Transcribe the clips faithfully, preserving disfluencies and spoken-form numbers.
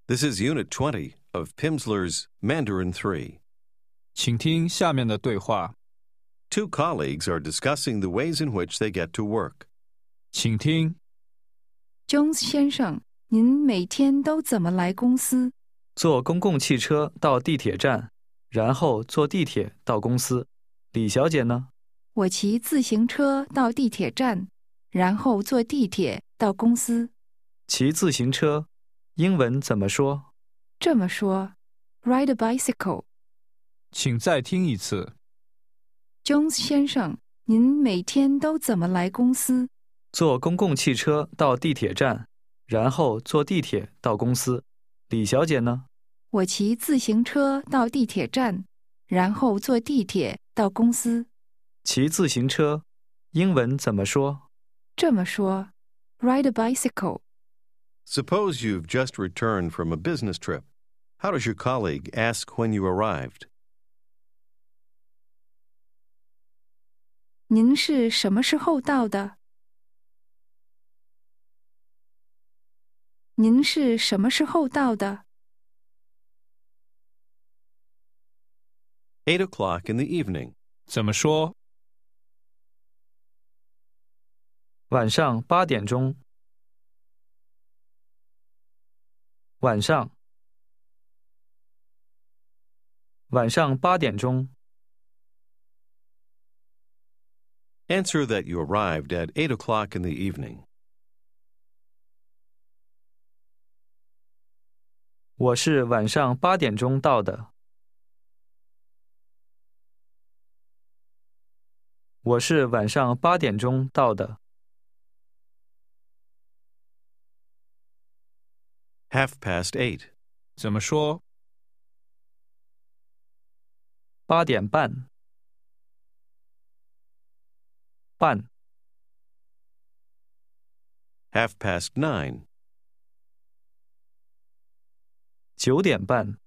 This is Unit twenty of Pimsleur's Mandarin three. 请听下面的对话。 Two colleagues are discussing the ways in which they get to work. 请听， Jones 先生，您每天都怎么来公司？ 坐公共汽车到地铁站，然后坐地铁到公司。李小姐呢？ 我骑自行车到地铁站，然后坐地铁到公司。 骑自行车，英文怎么说？ 这么说 ，ride a bicycle。 请再听一次。 Jones 先生，您每天都怎么来公司？ 坐公共汽车到地铁站，然后坐地铁到公司。李小姐呢？ 我骑自行车到地铁站，然后坐地铁到公司。 骑自行车，英文怎么说？ 这么说 ，ride a bicycle。 Suppose you've just returned from a business trip. How does your colleague ask when you arrived? 您是什么时候到的？您是什么时候到的？ Eight o'clock in the evening. 怎么说？ 晚上八点钟。晚上。晚上八点钟。 Answer that you arrived at eight o'clock in the evening. 我是晚上八点钟到的。我是晚上八点钟到的。 Half past eight. 怎么说？ 八点半。半。 Half past nine. 九点半。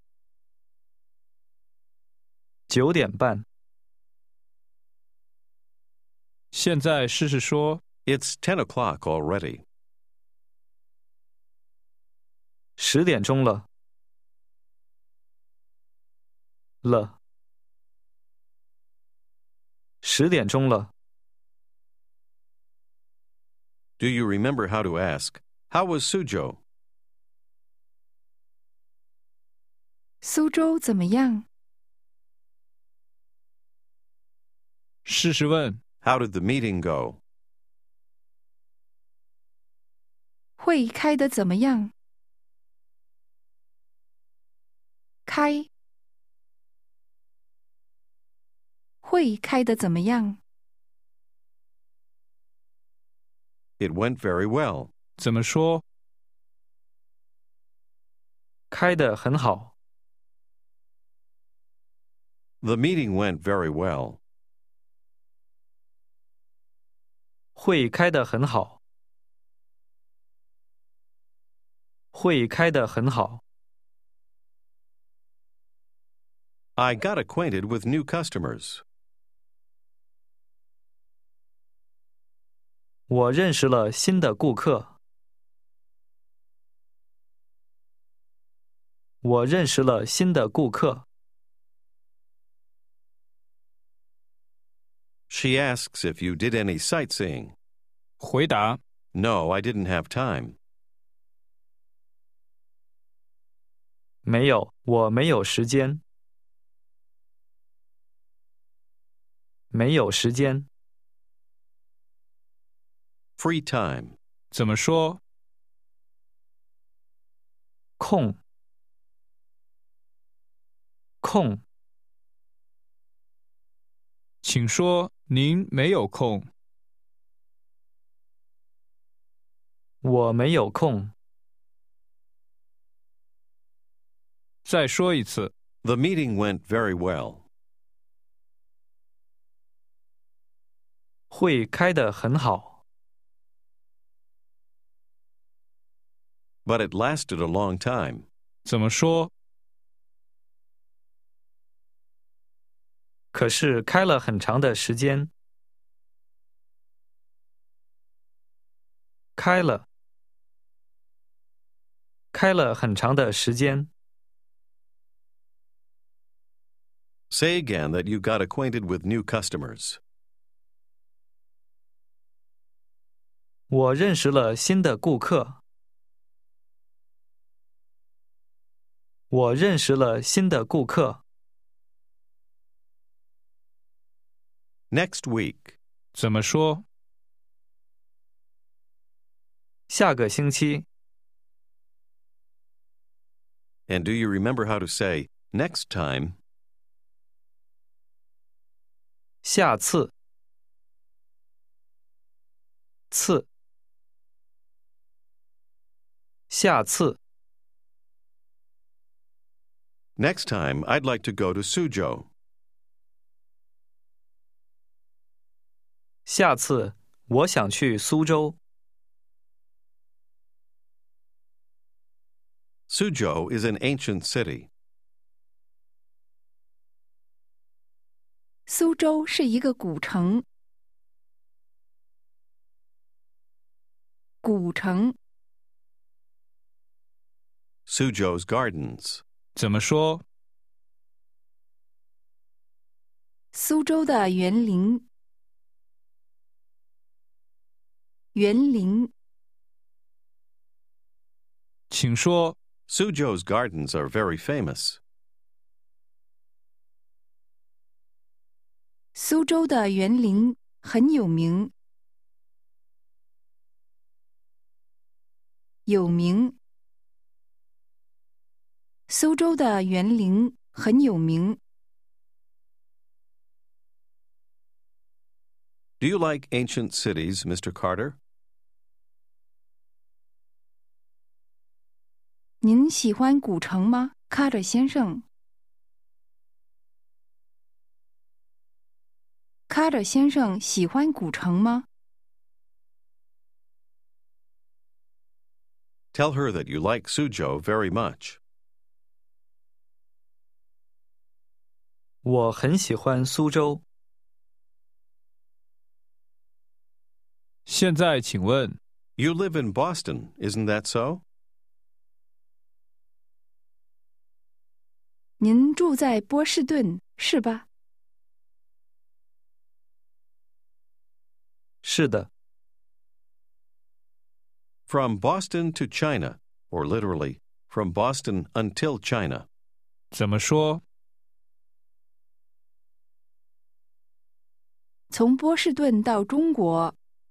九点半。 现在试试说。 It's ten o'clock already. 十点钟了。了。十点钟了。 Do you remember how to ask, How was Suzhou? 苏州怎么样？ 试试问， How did the meeting go? 会开得怎么样？开。会开得怎么样？ It went very well. 怎么说？ 开得很好。 The meeting went very well. 会开得很好。会开得很好。 I got acquainted with new customers. 我认识了新的顾客。我认识了新的顾客。 She asks if you did any sightseeing. 回答， No, I didn't have time. 没有，我没有时间。没有时间。 Free time. 怎么说？ 空。空。 请说您没有空。 我没有空。 再说一次。 The meeting went very well. 会开得很好。 But it lasted a long time. 怎么说？ 可是开了很长的时间。开了。 开了很长的时间。 Say again that you got acquainted with new customers. 我认识了新的顾客。我认识了新的顾客。 Next week. 怎么说？ 下个星期。 And do you remember how to say next time? 下次。次。下次。 Next time, I'd like to go to Suzhou. 下次我想去苏州。 Suzhou is an ancient city. 苏州是一个古城。古城。 Suzhou's gardens. 怎么说？ 苏州的园林。园林。 请说。 Suzhou's gardens are very famous. 苏州的园林很有名。有名。苏州的园林很有名。 Do you like ancient cities, Mister Carter? 您喜欢古城吗，卡特先生？卡特先生喜欢古城吗？ Tell her that you like Suzhou very much. 我很喜欢苏州。 现在请问， You live in Boston, isn't that so? 您住在波士顿，是吧？ 是的。 From Boston to China, or literally, from Boston until China. 怎么说？ 从波士顿到中国。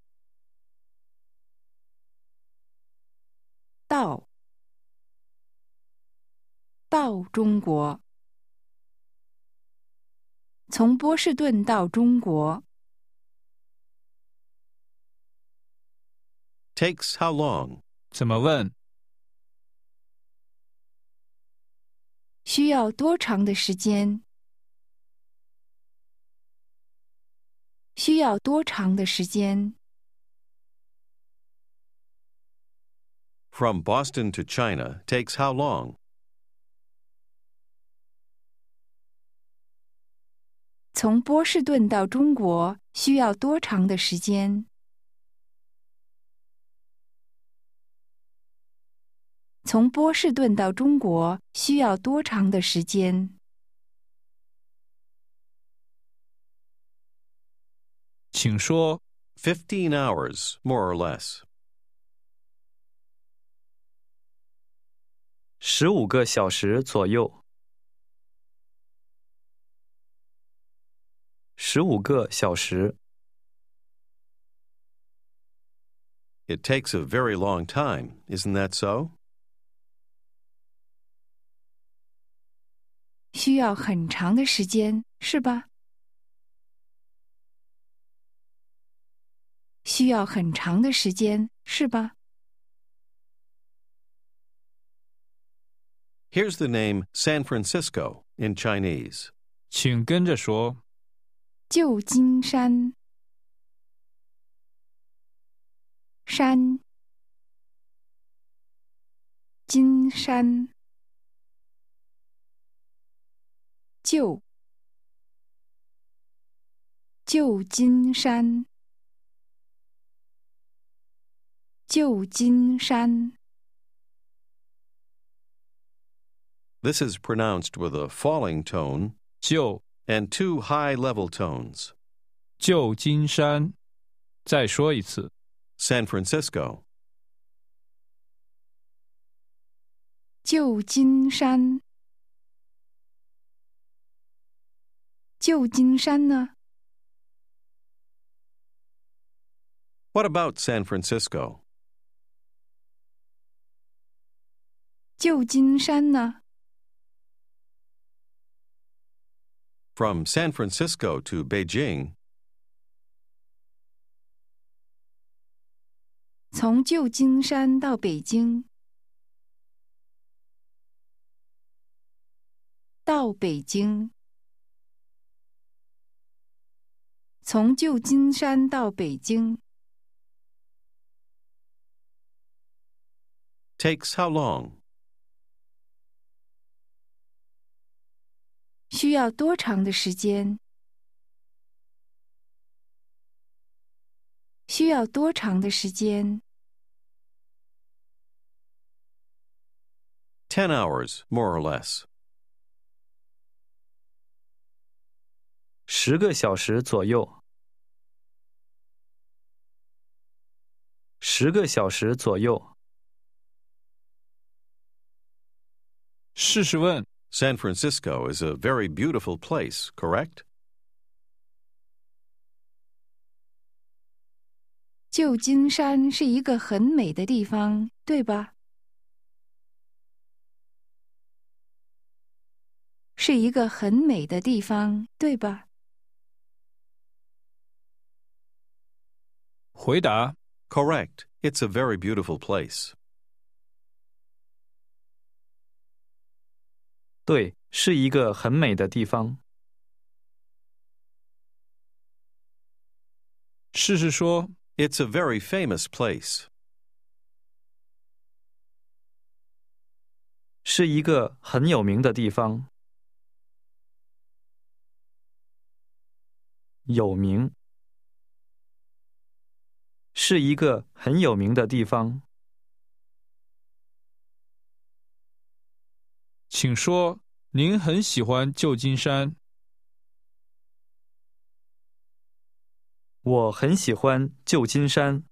到。到中国。从波士顿到中国。 Takes how long? 怎么问？ 需要多长的时间？需要多长的时间？ From Boston to China takes how long? 从波士顿到中国需要多长的时间？从波士顿到中国需要多长的时间？ 请说。 Fifteen hours, more or less. 十五个小时左右。十五个小时。 It takes a very long time, isn't that so? 需要很长的时间，是吧？需要很长的时间，是吧？ Here's the name San Francisco in Chinese. 请跟着说。 旧金山。山。金山。旧。旧金山。旧金山。 This is pronounced with a falling tone 旧 and two high-level tones. 旧金山。再说一次。 San Francisco, 旧金山。旧金山呢？ What about San Francisco? 旧金山呢？ From San Francisco to Beijing, 从旧金山到北京。到北京。从旧金山到北京。 takes how long? 需要多长的时间？需要多长的时间？ Ten hours, more or less. 十个小时左右。十个小时左右。 试试问。 San Francisco is a very beautiful place, correct? 旧金山是一个很美的地方，对吧？是一个很美的地方，对吧？ 回答。 Correct. It's a very beautiful place. 对，是一个很美的地方。 试试说。 It's a very famous place. 是一个很有名的地方。有名。是一个很有名的地方。 请说，您很喜欢旧金山。 我很喜欢旧金山。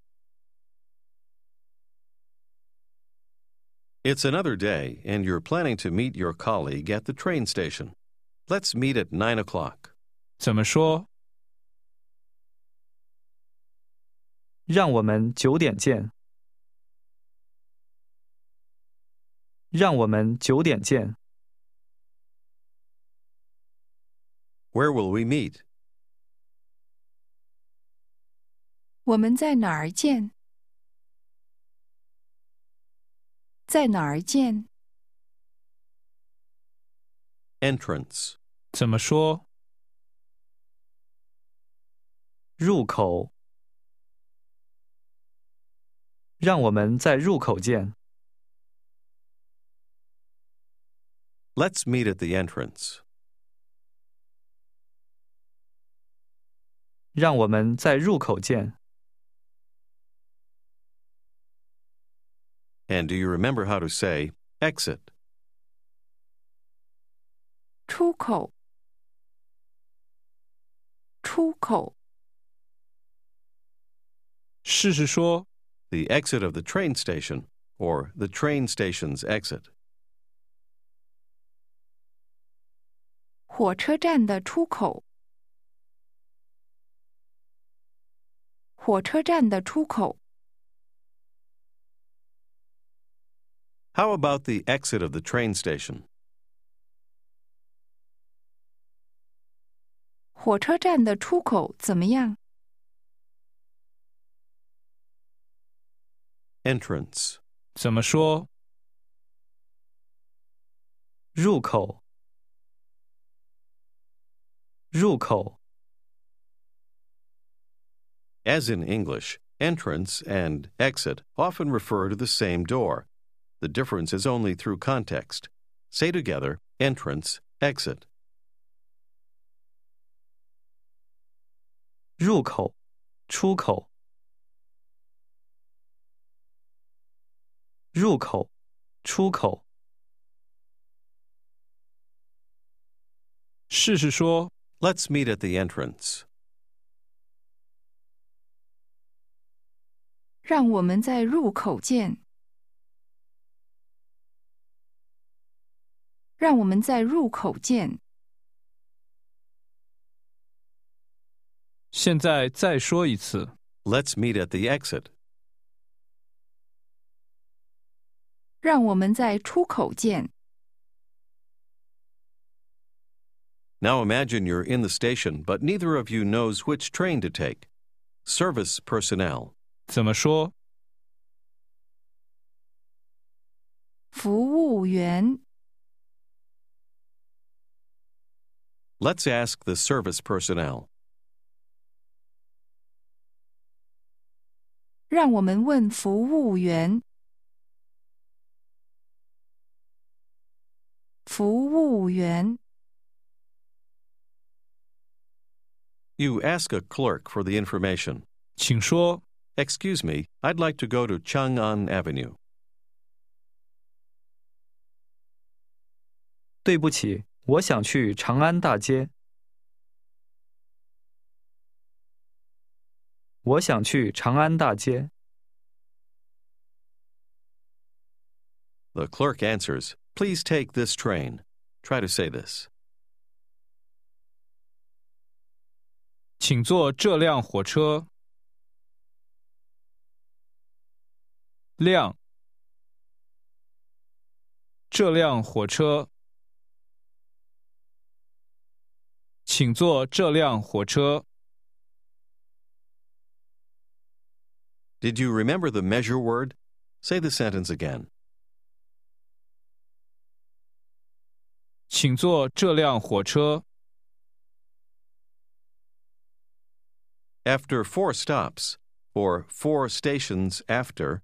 It's another day, and you're planning to meet your colleague at the train station. Let's meet at nine o'clock. 怎么说？ 让我们九点见。让我们九点见。 Where will we meet? 我们在哪儿见？在哪儿见？ Entrance. 怎么说？ 入口。让我们在入口见。 Let's meet at the entrance. 让我们在入口见。 And do you remember how to say exit? 出口。出口。 试试说。 The exit of the train station, or the train station's exit. 火车站的出口。火车站的出口。 How about the exit of the train station? 火车站的出口怎么样？ Entrance. 怎么说？ 入口。入口。 As in English, entrance and exit often refer to the same door. The difference is only through context. Say together, entrance, exit. 入口。出口。入口。出口。 试试说， Let's meet at the entrance. 让我们在入口见。让我们在入口见。 现在再说一次。 Let's meet at the exit. 让我们在出口见。 Now imagine you're in the station, but neither of you knows which train to take. Service personnel. 怎么说？ 服务员。 Let's ask the service personnel. 让我们问服务员。服务员。 You ask a clerk for the information. 请说， Excuse me, I'd like to go to Chang'an Avenue. 对不起，我想去长安大街。我想去长安大街。 The clerk answers, Please take this train. Try to say this. 请坐这辆火车。辆，这辆火车。请坐这辆火车。 Did you remember the measure word? Say the sentence again. 请坐这辆火车。 After four stops, or four stations after,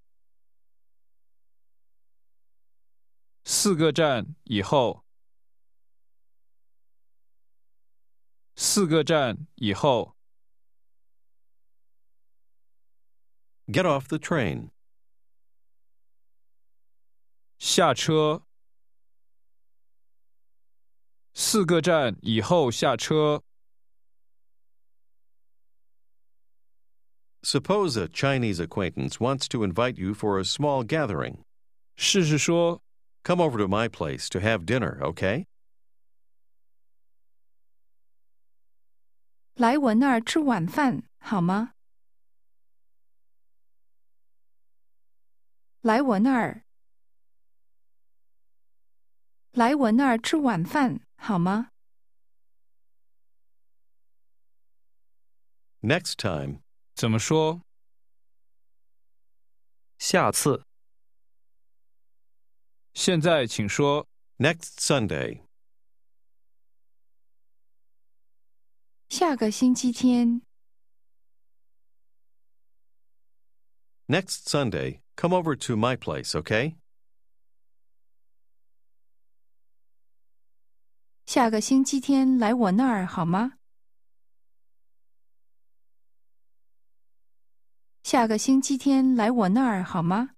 四个站以后。四个站以后。 get off the train. 下车。四个站以后下车。 Suppose a Chinese acquaintance wants to invite you for a small gathering. 试试说， Come over to my place to have dinner, okay? 来我那儿吃晚饭，好吗？来我那儿。来我那儿吃晚饭，好吗？ Next time, 怎么说？ 下次。 现在请说， next Sunday. 下个星期天。 Next Sunday, come over to my place, okay? 下个星期天来我那儿好吗？下个星期天来我那儿好吗？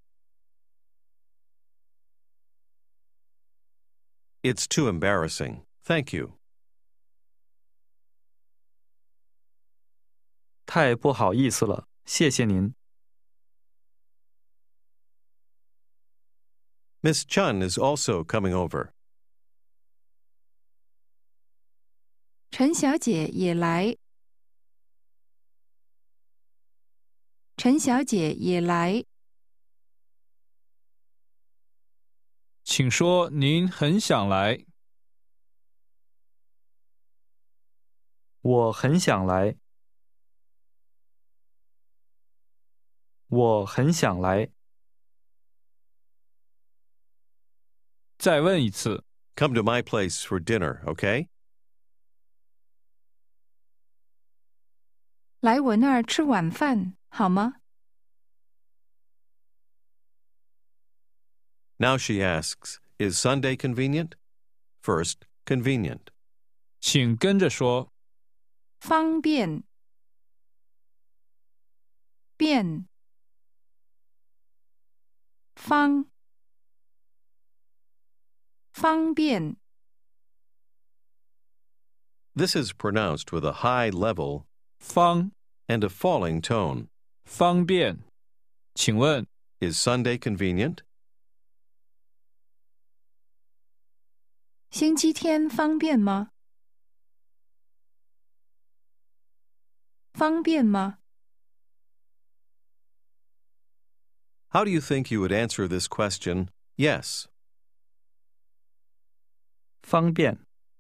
It's too embarrassing. Thank you. 太不好意思了，谢谢您。 Miss Chun is also coming over. 陈小姐也来。陈小姐也来。 请说您很想来。 我很想来。我很想来。 再问一次， Come to my place for dinner, okay? 来我那儿吃晚饭，好吗？ Now she asks, Is Sunday convenient? First, convenient. 请跟着说， 方便。便。方。方便。 This is pronounced with a high level 方 and a falling tone. 方便。请问 Is Sunday convenient? 星期天方便吗？方便吗？ How do you think you would answer this question? Yes. 方便。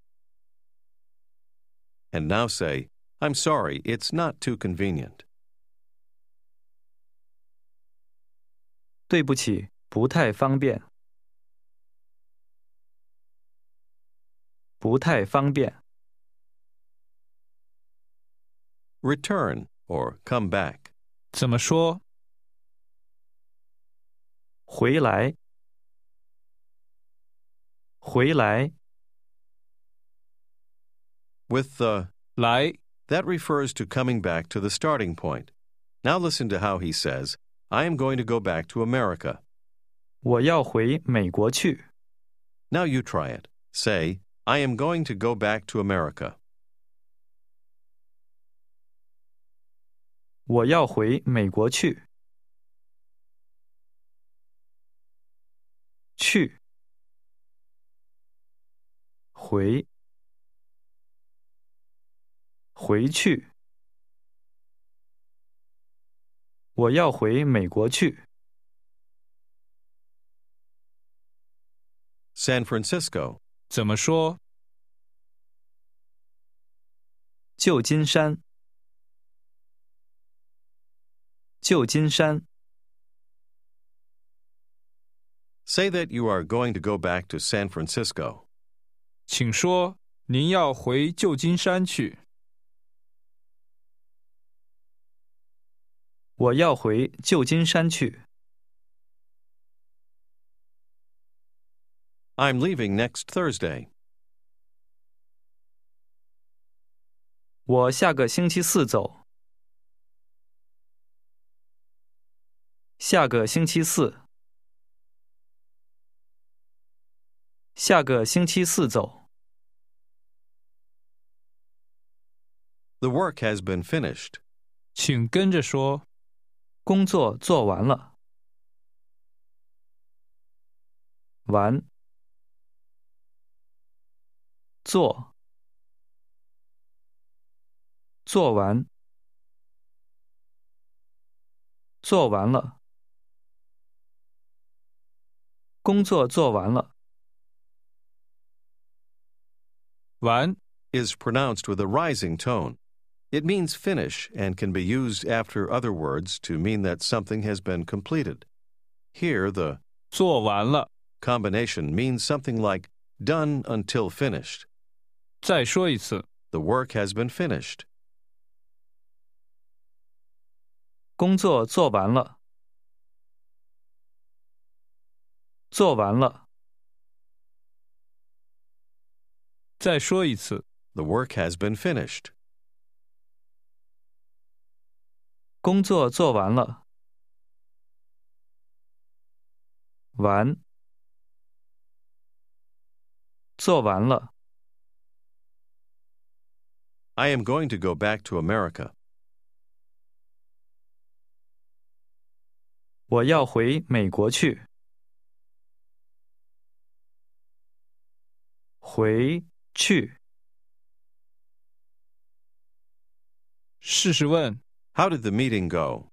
And now say, I'm sorry, it's not too convenient. 对不起，不太方便。不太方便。 Return or come back. 怎么说？ 回来。回来。 With the 来 that refers to coming back to the starting point. Now listen to how he says, I am going to go back to America. 我要回美国去。 Now you try it. Say, I am going to go back to America. 我要回美国去。去。回。回去。我要回美国去。 San Francisco. 怎么说？ 旧金山。旧金山。 Say that you are going to go back to San Francisco. 请说您要回旧金山去。 我要回旧金山去。 I'm leaving next Thursday. 我下个星期四走。下个星期四。下个星期四走。 The work has been finished. 请跟着说。 工作做完了。完。做。做完。做完了。工作做完了。 完 is pronounced with a rising tone. It means finish and can be used after other words to mean that something has been completed. Here, the 做完了。 combination means something like done until finished. 再说一次。 The work has been finished. 工作做完了。做完了。 再说一次。 The work has been finished. 工作做完了。完。做完了。 I am going to go back to America. 我要回美国去。回去。 试试问。 How did the meeting go?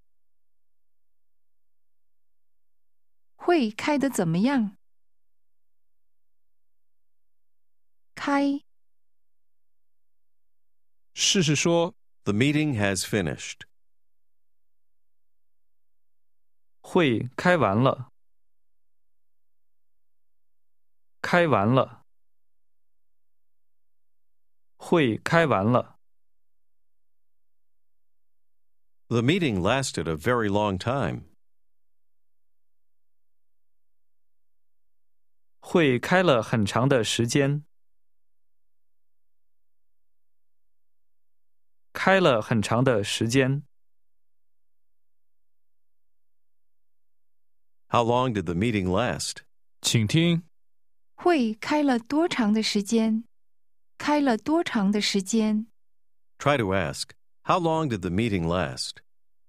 会开得怎么样？开。 试试说。 The meeting has finished. 会开完了。开完了。会开完了。 The meeting lasted a very long time. 会开了很长的时间。开了很长的时间。 How long did the meeting last? 请听。 会开了多长的时间？ 开了多长的时间？ Try to ask, how long did the meeting last?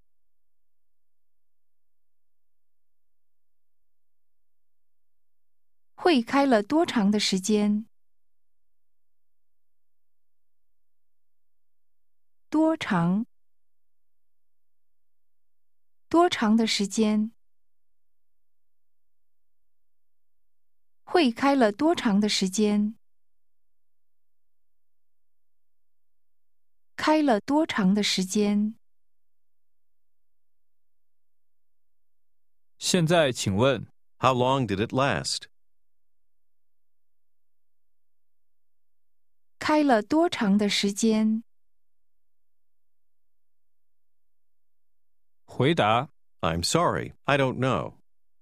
会开了多长的时间？多长？多长的时间？会开了多长的时间？开了多长的时间？ 现在请问， How long did it last? 开了多长的时间？ 回答 I'm sorry, I don't know.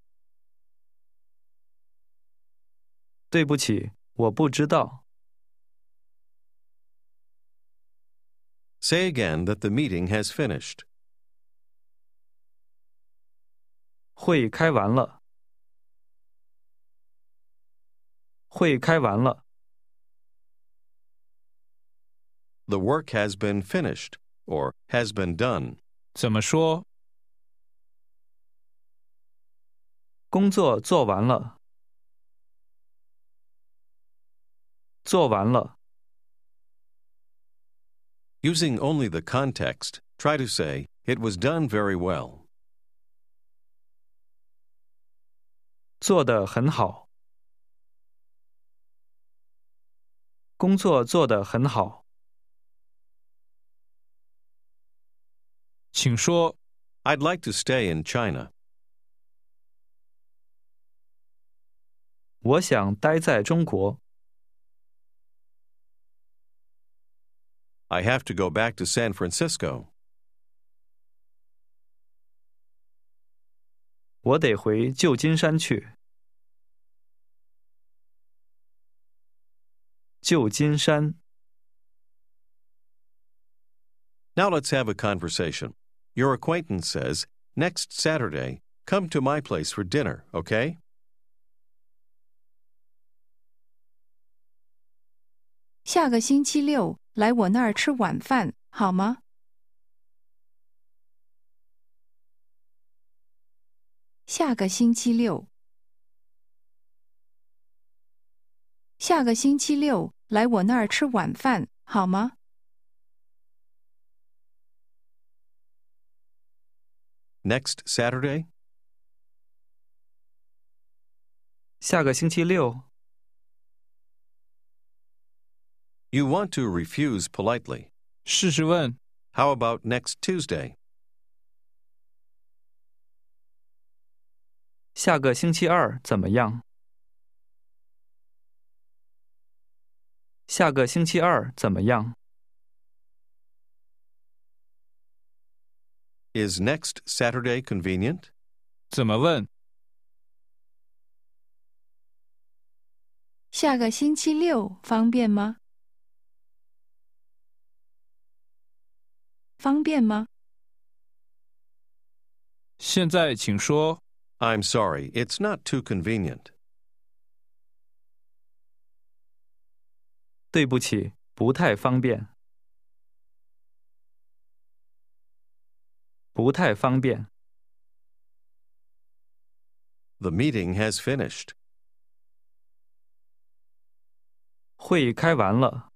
对不起，我不知道。 Say again that the meeting has finished. 会开完了。会开完了。 The work has been finished, or has been done. 怎么说？ 工作做完了。做完了。 Using only the context, try to say, it was done very well. 做得很好。工作做得很好。 请说， I'd like to stay in China. 我想待在中国。 I have to go back to San Francisco. 我得回旧金山去。旧金山。 Now let's have a conversation. Your acquaintance says, next Saturday, come to my place for dinner, okay? 下个星期六来我那儿吃晚饭，好吗？下个星期六。下个星期六来我那儿吃晚饭，好吗？ Next Saturday? 下个星期六。 You want to refuse politely. 试试问， How about next Tuesday? 下个星期二怎么样？下个星期二怎么样？ Is next Saturday convenient? 怎么问？ 下个星期六方便吗？方便吗？ 现在请说， I'm sorry, it's not too convenient. 对不起，不太方便。不太方便。 The meeting has finished. 会开完了。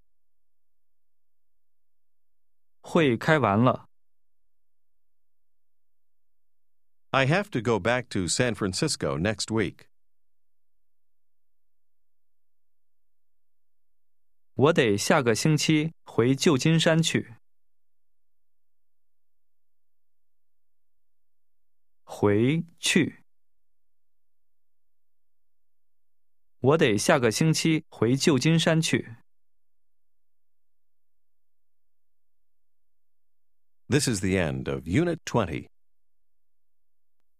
会开完了。 I have to go back to San Francisco next week. 我得下个星期回旧金山去。回去。我得下个星期回旧金山去。 This is the end of Unit twenty.